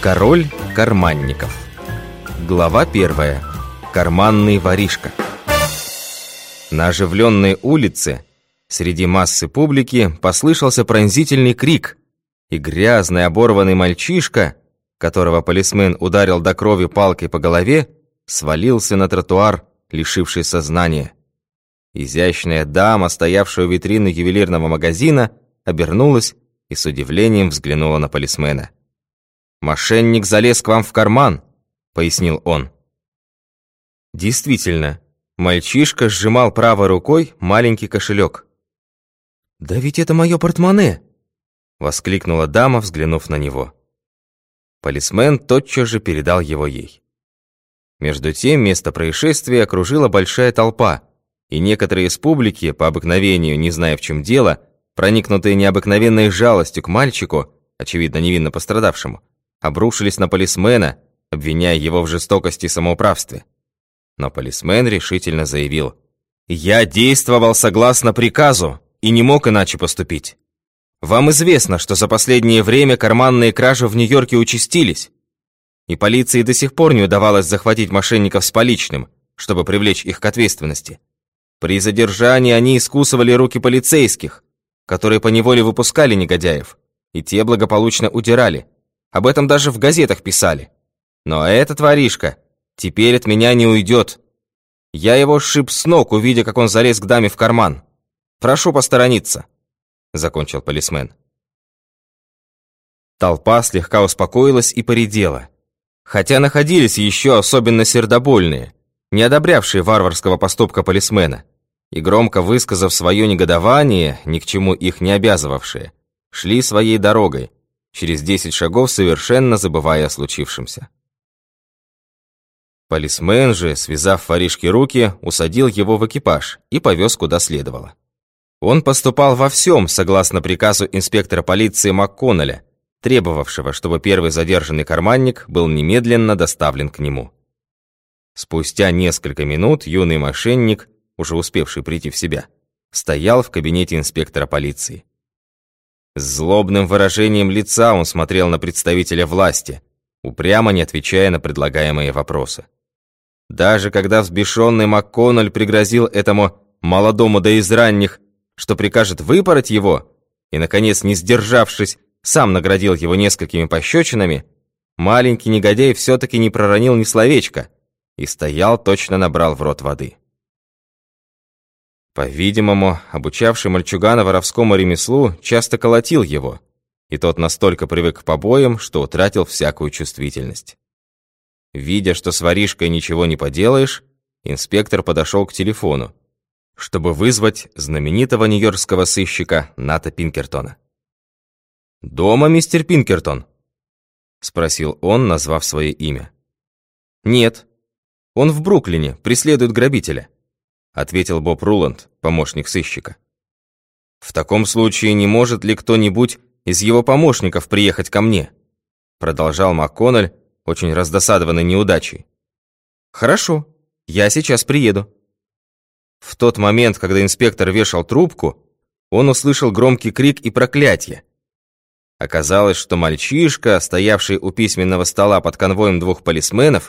Король карманников. Глава 1. Карманный воришка. На оживленной улице среди массы публики послышался пронзительный крик, и грязный оборванный мальчишка, которого полисмен ударил до крови палкой по голове, свалился на тротуар, лишивший сознания. Изящная дама, стоявшая у витрины ювелирного магазина, обернулась и с удивлением взглянула на полисмена. «Мошенник залез к вам в карман», — пояснил он. Действительно, мальчишка сжимал правой рукой маленький кошелек. «Да ведь это мое портмоне!» — воскликнула дама, взглянув на него. Полисмен тотчас же передал его ей. Между тем место происшествия окружила большая толпа, и некоторые из публики, по обыкновению, не зная в чем дело, проникнутые необыкновенной жалостью к мальчику, очевидно невинно пострадавшему, обрушились на полисмена, обвиняя его в жестокости и самоуправстве. Но полисмен решительно заявил: «Я действовал согласно приказу и не мог иначе поступить. Вам известно, что за последнее время карманные кражи в Нью-Йорке участились, и полиции до сих пор не удавалось захватить мошенников с поличным, чтобы привлечь их к ответственности. При задержании они искусывали руки полицейских, которые поневоле выпускали негодяев, и те благополучно удирали. Об этом даже в газетах писали. Но этот воришка теперь от меня не уйдет. Я его сшиб с ног, увидя, как он залез к даме в карман. Прошу посторониться», — закончил полисмен. Толпа слегка успокоилась и поредела, хотя находились еще особенно сердобольные, не одобрявшие варварского поступка полисмена, и, громко высказав свое негодование, ни к чему их не обязывавшие, шли своей дорогой, через 10 шагов совершенно забывая о случившемся. Полисмен же, связав воришке руки, усадил его в экипаж и повез куда следовало. Он поступал во всем согласно приказу инспектора полиции МакКоннелля, требовавшего, чтобы первый задержанный карманник был немедленно доставлен к нему. Спустя несколько минут юный мошенник, уже успевший прийти в себя, стоял в кабинете инспектора полиции. С злобным выражением лица он смотрел на представителя власти, упрямо не отвечая на предлагаемые вопросы. Даже когда взбешенный МакКоннелл пригрозил этому молодому да из ранних, что прикажет выпороть его, и, наконец, не сдержавшись, сам наградил его несколькими пощечинами, маленький негодяй все-таки не проронил ни словечка и стоял, точно набрал в рот воды. По-видимому, обучавший мальчугана воровскому ремеслу часто колотил его, и тот настолько привык к побоям, что утратил всякую чувствительность. Видя, что с воришкой ничего не поделаешь, инспектор подошел к телефону, чтобы вызвать знаменитого нью-йоркского сыщика Ната Пинкертона. «Дома, мистер Пинкертон?» — спросил он, назвав свое имя. «Нет, он в Бруклине, преследует грабителя», — ответил Боб Руланд, помощник сыщика. «В таком случае не может ли кто-нибудь из его помощников приехать ко мне?» — продолжал МакКоннелл, очень раздосадованный неудачей. «Хорошо, я сейчас приеду». В тот момент, когда инспектор вешал трубку, он услышал громкий крик и проклятие. Оказалось, что мальчишка, стоявший у письменного стола под конвоем 2 полисменов,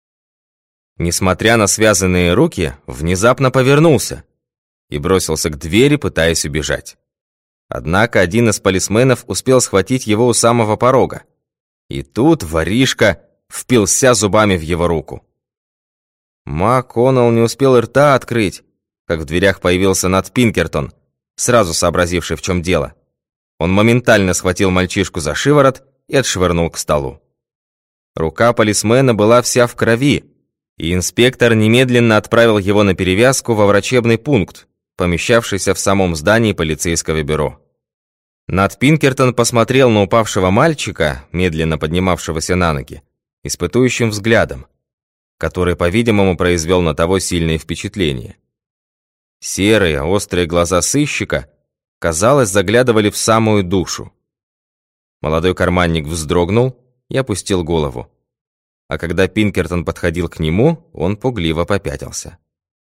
несмотря на связанные руки, внезапно повернулся и бросился к двери, пытаясь убежать. Однако один из полисменов успел схватить его у самого порога, и тут воришка впился зубами в его руку. МакКоннелл не успел рта открыть, как в дверях появился Нат Пинкертон, сразу сообразивший, в чем дело. Он моментально схватил мальчишку за шиворот и отшвырнул к столу. Рука полисмена была вся в крови, и инспектор немедленно отправил его на перевязку во врачебный пункт, помещавшийся в самом здании полицейского бюро. Нат Пинкертон посмотрел на упавшего мальчика, медленно поднимавшегося на ноги, испытующим взглядом, который, по-видимому, произвел на того сильное впечатление. Серые, острые глаза сыщика, казалось, заглядывали в самую душу. Молодой карманник вздрогнул и опустил голову, а когда Пинкертон подходил к нему, он пугливо попятился.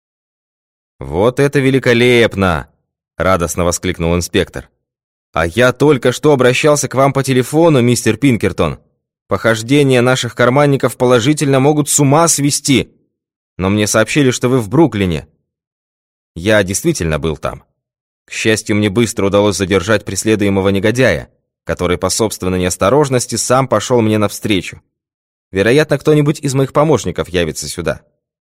«Вот это великолепно!» — радостно воскликнул инспектор. «А я только что обращался к вам по телефону, мистер Пинкертон. Похождения наших карманников положительно могут с ума свести. Но мне сообщили, что вы в Бруклине. Я действительно был там. К счастью, мне быстро удалось задержать преследуемого негодяя, который по собственной неосторожности сам пошел мне навстречу. Вероятно, кто-нибудь из моих помощников явится сюда.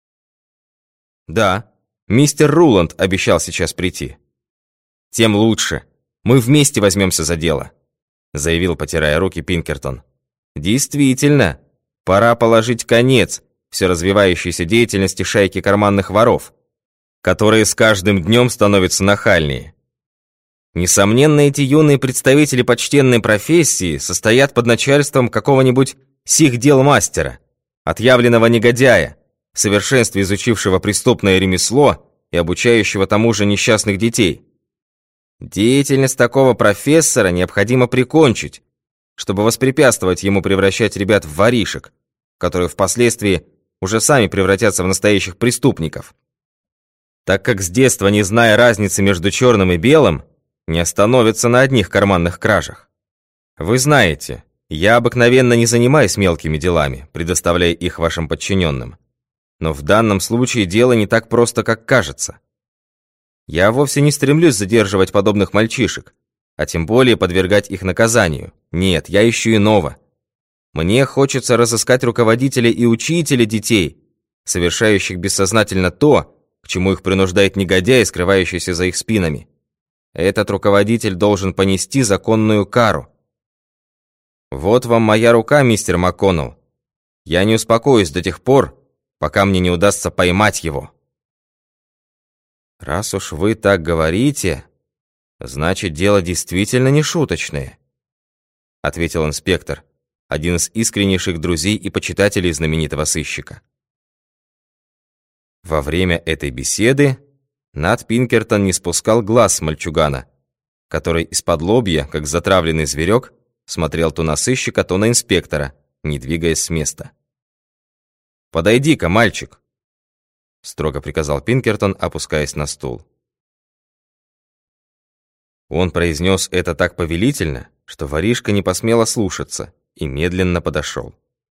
Да, мистер Руланд обещал сейчас прийти. Тем лучше. Мы вместе возьмемся за дело, заявил, потирая руки, Пинкертон. Действительно, пора положить конец все развивающейся деятельности шайки карманных воров, которые с каждым днем становятся нахальнее. Несомненно, эти юные представители почтенной профессии состоят под начальством какого-нибудь сихдел-мастера, отъявленного негодяя, в совершенстве изучившего преступное ремесло и обучающего тому же несчастных детей. Деятельность такого профессора необходимо прикончить, чтобы воспрепятствовать ему превращать ребят в воришек, которые впоследствии уже сами превратятся в настоящих преступников. Так как с детства, не зная разницы между черным и белым, не остановятся на одних карманных кражах. Вы знаете, я обыкновенно не занимаюсь мелкими делами, предоставляя их вашим подчиненным. Но в данном случае дело не так просто, как кажется. Я вовсе не стремлюсь задерживать подобных мальчишек, а тем более подвергать их наказанию. Нет, я ищу иного. Мне хочется разыскать руководителя и учителя детей, совершающих бессознательно то, к чему их принуждает негодяй, скрывающийся за их спинами. Этот руководитель должен понести законную кару. Вот вам моя рука, мистер МакКоннелл. Я не успокоюсь до тех пор, пока мне не удастся поймать его. Раз уж вы так говорите, значит, дело действительно не шуточное, ответил инспектор, один из искреннейших друзей и почитателей знаменитого сыщика. Во время этой беседы Нат Пинкертон не спускал глаз с мальчугана, который из-под лобья, как затравленный зверек, смотрел то на сыщика, то на инспектора, не двигаясь с места. «Подойди-ка, мальчик!» — строго приказал Пинкертон, опускаясь на стул. Он произнес это так повелительно, что воришка не посмел ослушаться и медленно подошел.